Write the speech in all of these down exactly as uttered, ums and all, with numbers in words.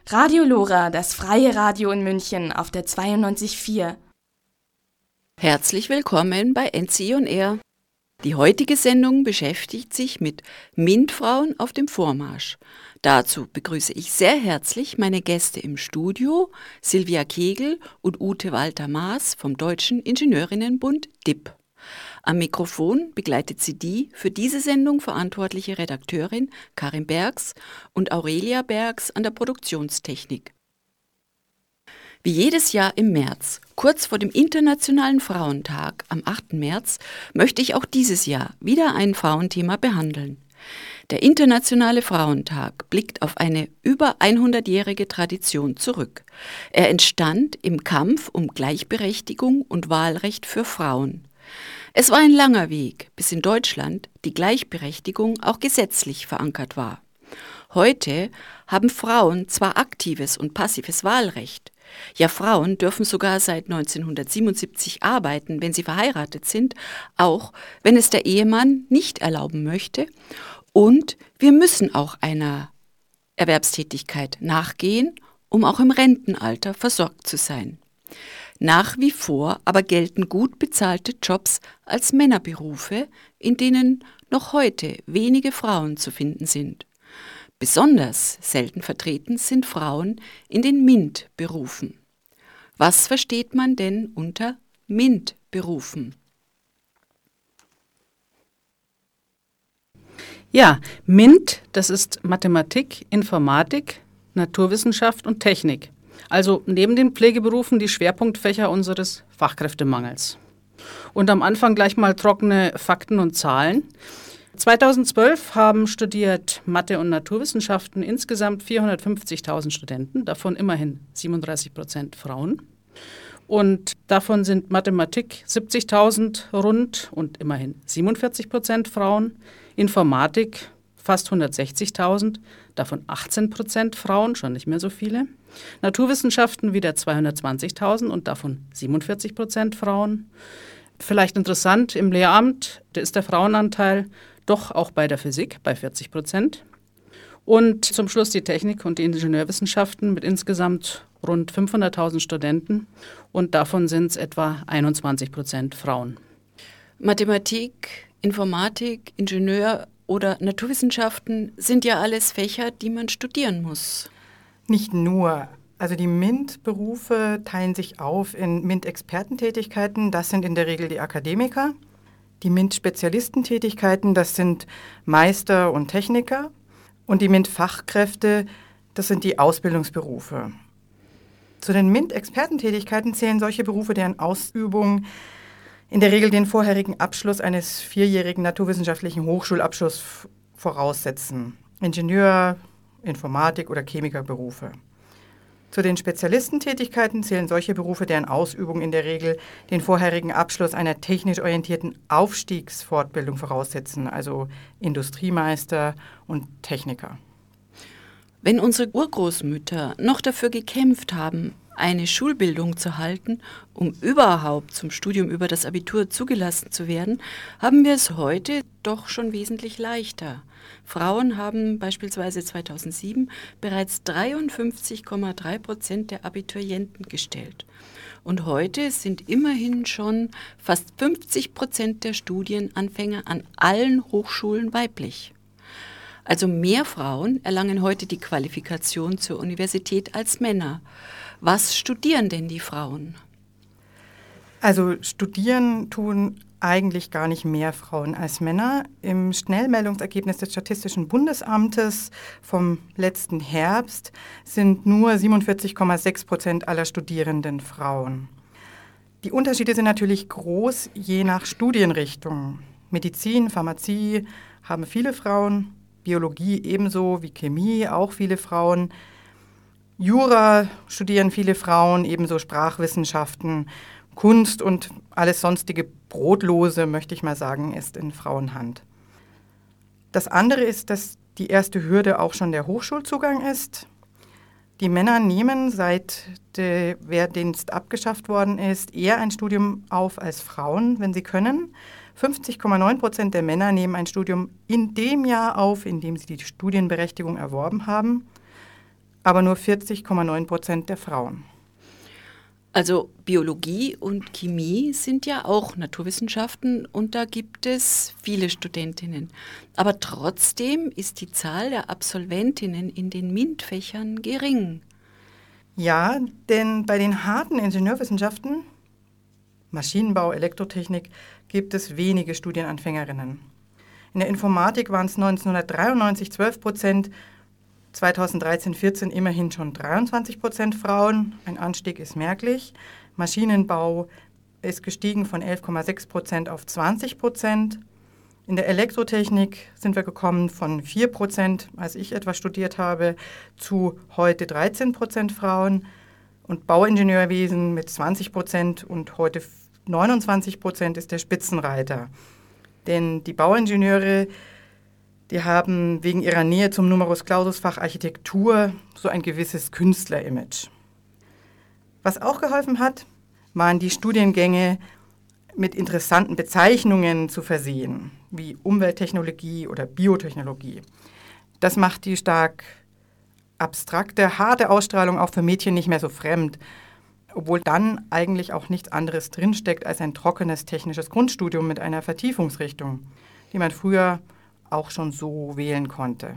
Radio Lora, das freie Radio in München auf der zweiundneunzig Komma vier. Herzlich willkommen bei N C on Air. Die heutige Sendung beschäftigt sich mit MINT-Frauen auf dem Vormarsch. Dazu begrüße ich sehr herzlich meine Gäste im Studio, Silvia Kegel und Ute Walter-Maas vom Deutschen Ingenieurinnenbund D I P. Am Mikrofon begleitet sie die für diese Sendung verantwortliche Redakteurin Karin Bergs und Aurelia Bergs an der Produktionstechnik. Wie jedes Jahr im März, kurz vor dem Internationalen Frauentag am achten März, möchte ich auch dieses Jahr wieder ein Frauenthema behandeln. Der Internationale Frauentag blickt auf eine über hundertjährige Tradition zurück. Er entstand im Kampf um Gleichberechtigung und Wahlrecht für Frauen. Es war ein langer Weg, bis in Deutschland die Gleichberechtigung auch gesetzlich verankert war. Heute haben Frauen zwar aktives und passives Wahlrecht, ja, Frauen dürfen sogar seit neunzehnhundertsiebenundsiebzig arbeiten, wenn sie verheiratet sind, auch wenn es der Ehemann nicht erlauben möchte. Und wir müssen auch einer Erwerbstätigkeit nachgehen, um auch im Rentenalter versorgt zu sein. Nach wie vor aber gelten gut bezahlte Jobs als Männerberufe, in denen noch heute wenige Frauen zu finden sind. Besonders selten vertreten sind Frauen in den MINT-Berufen. Was versteht man denn unter MINT-Berufen? Ja, MINT, das ist Mathematik, Informatik, Naturwissenschaft und Technik. Also neben den Pflegeberufen die Schwerpunktfächer unseres Fachkräftemangels. Und am Anfang gleich mal trockene Fakten und Zahlen. zweitausendzwölf haben studiert Mathe- und Naturwissenschaften insgesamt vierhundertfünfzigtausend Studenten, davon immerhin siebenunddreißig Prozent Frauen. Und davon sind Mathematik siebzigtausend rund und immerhin siebenundvierzig Prozent Frauen. Informatik fast hundertsechzigtausend, davon achtzehn Prozent Frauen, schon nicht mehr so viele. Naturwissenschaften wieder zweihundertzwanzigtausend und davon siebenundvierzig Prozent Frauen. Vielleicht interessant, im Lehramt da ist der Frauenanteil doch auch bei der Physik bei vierzig Prozent. Und zum Schluss die Technik und die Ingenieurwissenschaften mit insgesamt rund fünfhunderttausend Studenten und davon sind es etwa einundzwanzig Prozent Frauen. Mathematik, Informatik, Ingenieur oder Naturwissenschaften sind ja alles Fächer, die man studieren muss. Nicht nur. Also die MINT-Berufe teilen sich auf in MINT-Expertentätigkeiten, das sind in der Regel die Akademiker. Die MINT-Spezialistentätigkeiten, das sind Meister und Techniker. Und die MINT-Fachkräfte, das sind die Ausbildungsberufe. Zu den MINT-Expertentätigkeiten zählen solche Berufe, deren Ausübung in der Regel den vorherigen Abschluss eines vierjährigen naturwissenschaftlichen Hochschulabschlusses voraussetzen. Ingenieur, Informatik- oder Chemikerberufe. Zu den Spezialistentätigkeiten zählen solche Berufe, deren Ausübung in der Regel den vorherigen Abschluss einer technisch orientierten Aufstiegsfortbildung voraussetzen, also Industriemeister und Techniker. Wenn unsere Urgroßmütter noch dafür gekämpft haben, eine Schulbildung zu halten, um überhaupt zum Studium über das Abitur zugelassen zu werden, haben wir es heute doch schon wesentlich leichter. Frauen haben beispielsweise zweitausendsieben bereits dreiundfünfzig Komma drei Prozent der Abiturienten gestellt. Und heute sind immerhin schon fast fünfzig Prozent der Studienanfänger an allen Hochschulen weiblich. Also mehr Frauen erlangen heute die Qualifikation zur Universität als Männer. Was studieren denn die Frauen? Also studieren tun eigentlich gar nicht mehr Frauen als Männer. Im Schnellmeldungsergebnis des Statistischen Bundesamtes vom letzten Herbst sind nur siebenundvierzig Komma sechs Prozent aller Studierenden Frauen. Die Unterschiede sind natürlich groß, je nach Studienrichtung. Medizin, Pharmazie haben viele Frauen, Biologie ebenso wie Chemie auch viele Frauen. Jura studieren viele Frauen, ebenso Sprachwissenschaften, Kunst und alles sonstige Brotlose, möchte ich mal sagen, ist in Frauenhand. Das andere ist, dass die erste Hürde auch schon der Hochschulzugang ist. Die Männer nehmen, seit der Wehrdienst abgeschafft worden ist, eher ein Studium auf als Frauen, wenn sie können. fünfzig Komma neun Prozent der Männer nehmen ein Studium in dem Jahr auf, in dem sie die Studienberechtigung erworben haben. aber nur vierzig Komma neun Prozent der Frauen. Also Biologie und Chemie sind ja auch Naturwissenschaften und da gibt es viele Studentinnen. Aber trotzdem ist die Zahl der Absolventinnen in den MINT-Fächern gering. Ja, denn bei den harten Ingenieurwissenschaften, Maschinenbau, Elektrotechnik, gibt es wenige Studienanfängerinnen. In der Informatik waren es neunzehnhundertdreiundneunzig zwölf Prozent, zweitausenddreizehn vierzehn immerhin schon dreiundzwanzig Prozent Frauen, ein Anstieg ist merklich. Maschinenbau ist gestiegen von elf Komma sechs Prozent auf zwanzig Prozent. In der Elektrotechnik sind wir gekommen von vier Prozent, als ich etwas studiert habe, zu heute dreizehn Prozent Frauen. Und Bauingenieurwesen mit zwanzig Prozent und heute neunundzwanzig Prozent ist der Spitzenreiter. Denn die Bauingenieure, die haben wegen ihrer Nähe zum Numerus Clausus-Fach Architektur so ein gewisses Künstlerimage. Was auch geholfen hat, waren die Studiengänge mit interessanten Bezeichnungen zu versehen, wie Umwelttechnologie oder Biotechnologie. Das macht die stark abstrakte, harte Ausstrahlung auch für Mädchen nicht mehr so fremd, obwohl dann eigentlich auch nichts anderes drinsteckt als ein trockenes technisches Grundstudium mit einer Vertiefungsrichtung, die man früher auch schon so wählen konnte.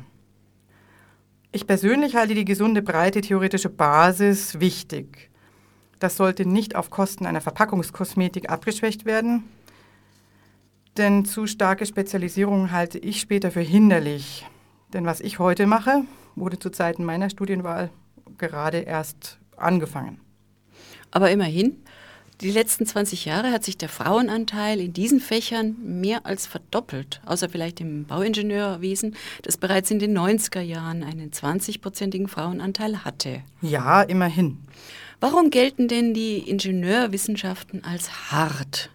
Ich persönlich halte die gesunde, breite theoretische Basis wichtig. Das sollte nicht auf Kosten einer Verpackungskosmetik abgeschwächt werden, denn zu starke Spezialisierung halte ich später für hinderlich. Denn was ich heute mache, wurde zu Zeiten meiner Studienwahl gerade erst angefangen. Aber immerhin, die letzten zwanzig Jahre hat sich der Frauenanteil in diesen Fächern mehr als verdoppelt, außer vielleicht im Bauingenieurwesen, das bereits in den neunziger Jahren einen zwanzigprozentigen Frauenanteil hatte. Ja, immerhin. Warum gelten denn die Ingenieurwissenschaften als hart?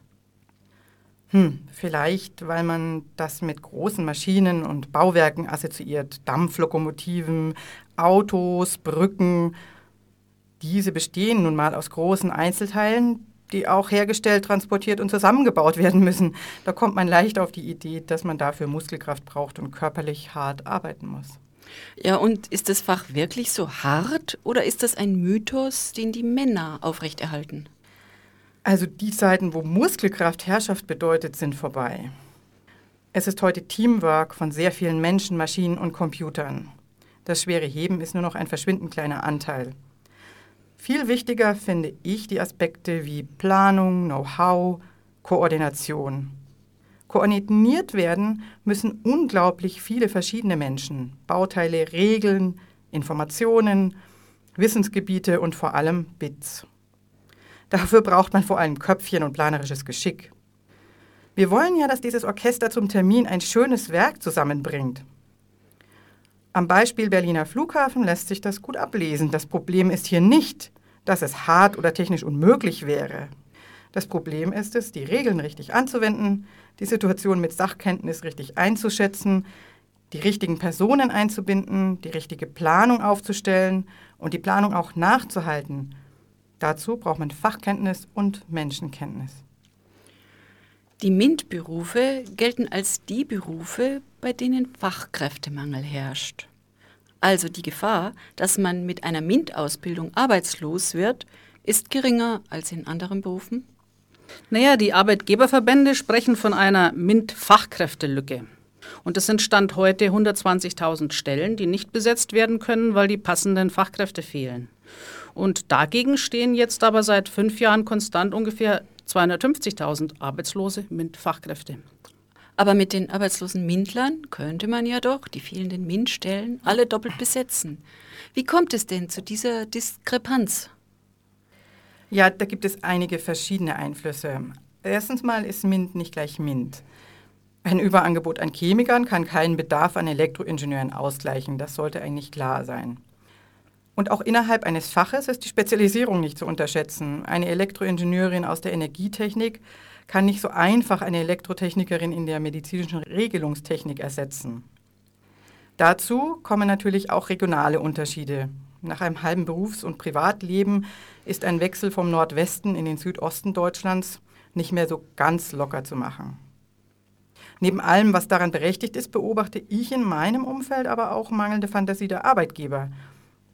Hm, vielleicht, weil man das mit großen Maschinen und Bauwerken assoziiert. Dampflokomotiven, Autos, Brücken. Diese bestehen nun mal aus großen Einzelteilen, die auch hergestellt, transportiert und zusammengebaut werden müssen. Da kommt man leicht auf die Idee, dass man dafür Muskelkraft braucht und körperlich hart arbeiten muss. Ja, und ist das Fach wirklich so hart oder ist das ein Mythos, den die Männer aufrechterhalten? Also die Zeiten, wo Muskelkraft Herrschaft bedeutet, sind vorbei. Es ist heute Teamwork von sehr vielen Menschen, Maschinen und Computern. Das schwere Heben ist nur noch ein verschwindend kleiner Anteil. Viel wichtiger finde ich die Aspekte wie Planung, Know-how, Koordination. Koordiniert werden müssen unglaublich viele verschiedene Menschen, Bauteile, Regeln, Informationen, Wissensgebiete und vor allem Bits. Dafür braucht man vor allem Köpfchen und planerisches Geschick. Wir wollen ja, dass dieses Orchester zum Termin ein schönes Werk zusammenbringt. Am Beispiel Berliner Flughafen lässt sich das gut ablesen. Das Problem ist hier nicht, dass es hart oder technisch unmöglich wäre. Das Problem ist es, die Regeln richtig anzuwenden, die Situation mit Sachkenntnis richtig einzuschätzen, die richtigen Personen einzubinden, die richtige Planung aufzustellen und die Planung auch nachzuhalten. Dazu braucht man Fachkenntnis und Menschenkenntnis. Die MINT-Berufe gelten als die Berufe, bei denen Fachkräftemangel herrscht. Also die Gefahr, dass man mit einer MINT-Ausbildung arbeitslos wird, ist geringer als in anderen Berufen? Naja, die Arbeitgeberverbände sprechen von einer MINT-Fachkräftelücke. Und es sind Stand heute hundertzwanzigtausend Stellen, die nicht besetzt werden können, weil die passenden Fachkräfte fehlen. Und dagegen stehen jetzt aber seit fünf Jahren konstant ungefähr zweihundertfünfzigtausend arbeitslose MINT-Fachkräfte. Aber mit den arbeitslosen MINTlern könnte man ja doch die fehlenden MINT-Stellen alle doppelt besetzen. Wie kommt es denn zu dieser Diskrepanz? Ja, da gibt es einige verschiedene Einflüsse. Erstens mal ist MINT nicht gleich MINT. Ein Überangebot an Chemikern kann keinen Bedarf an Elektroingenieuren ausgleichen. Das sollte eigentlich klar sein. Und auch innerhalb eines Faches ist die Spezialisierung nicht zu unterschätzen. Eine Elektroingenieurin aus der Energietechnik kann nicht so einfach eine Elektrotechnikerin in der medizinischen Regelungstechnik ersetzen. Dazu kommen natürlich auch regionale Unterschiede. Nach einem halben Berufs- und Privatleben ist ein Wechsel vom Nordwesten in den Südosten Deutschlands nicht mehr so ganz locker zu machen. Neben allem, was daran berechtigt ist, beobachte ich in meinem Umfeld aber auch mangelnde Fantasie der Arbeitgeber.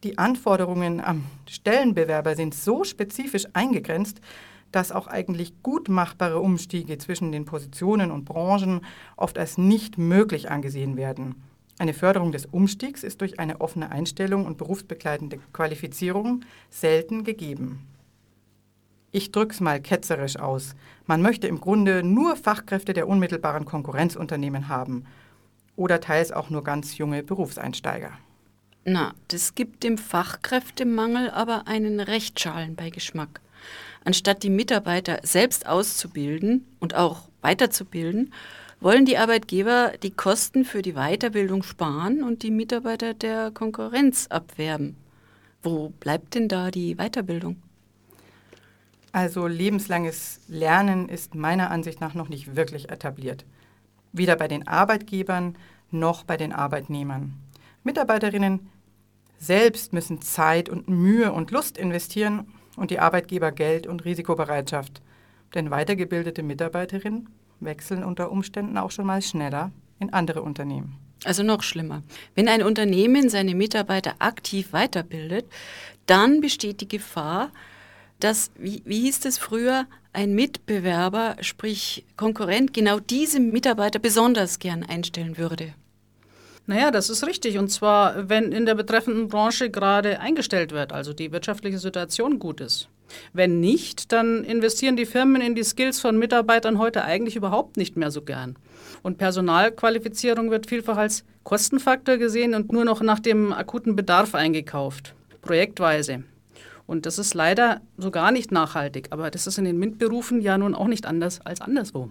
Die Anforderungen am Stellenbewerber sind so spezifisch eingegrenzt, dass auch eigentlich gut machbare Umstiege zwischen den Positionen und Branchen oft als nicht möglich angesehen werden. Eine Förderung des Umstiegs ist durch eine offene Einstellung und berufsbegleitende Qualifizierung selten gegeben. Ich drück's mal ketzerisch aus. Man möchte im Grunde nur Fachkräfte der unmittelbaren Konkurrenzunternehmen haben oder teils auch nur ganz junge Berufseinsteiger. Na, das gibt dem Fachkräftemangel aber einen recht schalen Beigeschmack. Anstatt die Mitarbeiter selbst auszubilden und auch weiterzubilden, wollen die Arbeitgeber die Kosten für die Weiterbildung sparen und die Mitarbeiter der Konkurrenz abwerben. Wo bleibt denn da die Weiterbildung? Also lebenslanges Lernen ist meiner Ansicht nach noch nicht wirklich etabliert. Weder bei den Arbeitgebern noch bei den Arbeitnehmern. Mitarbeiterinnen selbst müssen Zeit und Mühe und Lust investieren und die Arbeitgeber Geld und Risikobereitschaft. Denn weitergebildete Mitarbeiterinnen wechseln unter Umständen auch schon mal schneller in andere Unternehmen. Also noch schlimmer. Wenn ein Unternehmen seine Mitarbeiter aktiv weiterbildet, dann besteht die Gefahr, dass, wie, wie hieß es früher, ein Mitbewerber, sprich Konkurrent, genau diese Mitarbeiter besonders gern einstellen würde. Naja, das ist richtig. Und zwar, wenn in der betreffenden Branche gerade eingestellt wird, also die wirtschaftliche Situation gut ist. Wenn nicht, dann investieren die Firmen in die Skills von Mitarbeitern heute eigentlich überhaupt nicht mehr so gern. Und Personalqualifizierung wird vielfach als Kostenfaktor gesehen und nur noch nach dem akuten Bedarf eingekauft, projektweise. Und das ist leider so gar nicht nachhaltig, aber das ist in den MINT-Berufen ja nun auch nicht anders als anderswo.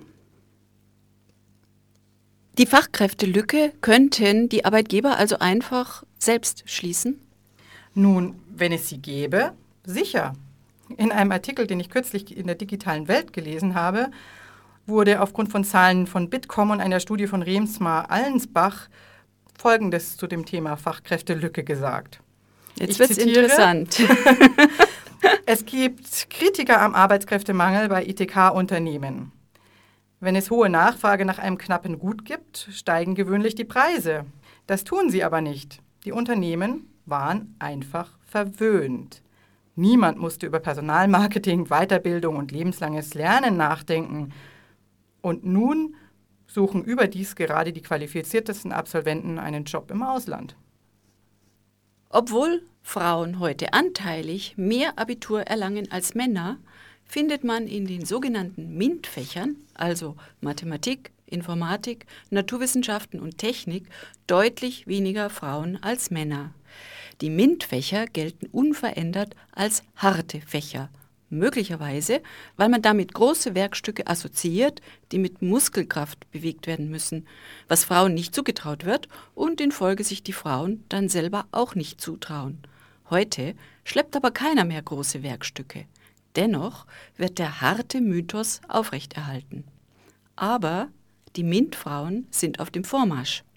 Die Fachkräftelücke könnten die Arbeitgeber also einfach selbst schließen? Nun, wenn es sie gäbe, sicher. In einem Artikel, den ich kürzlich in der digitalen Welt gelesen habe, wurde aufgrund von Zahlen von Bitkom und einer Studie von Remsmar-Allensbach Folgendes zu dem Thema Fachkräftelücke gesagt. Jetzt wird es interessant. Es gibt Kritiker am Arbeitskräftemangel bei I T K-Unternehmen. Wenn es hohe Nachfrage nach einem knappen Gut gibt, steigen gewöhnlich die Preise. Das tun sie aber nicht. Die Unternehmen waren einfach verwöhnt. Niemand musste über Personalmarketing, Weiterbildung und lebenslanges Lernen nachdenken. Und nun suchen überdies gerade die qualifiziertesten Absolventen einen Job im Ausland. Obwohl Frauen heute anteilig mehr Abitur erlangen als Männer, findet man in den sogenannten MINT-Fächern, also Mathematik, Informatik, Naturwissenschaften und Technik, deutlich weniger Frauen als Männer. Die MINT-Fächer gelten unverändert als harte Fächer. Möglicherweise, weil man damit große Werkstücke assoziiert, die mit Muskelkraft bewegt werden müssen, was Frauen nicht zugetraut wird und in Folge sich die Frauen dann selber auch nicht zutrauen. Heute schleppt aber keiner mehr große Werkstücke. Dennoch wird der harte Mythos aufrechterhalten. Aber die MINT-Frauen sind auf dem Vormarsch.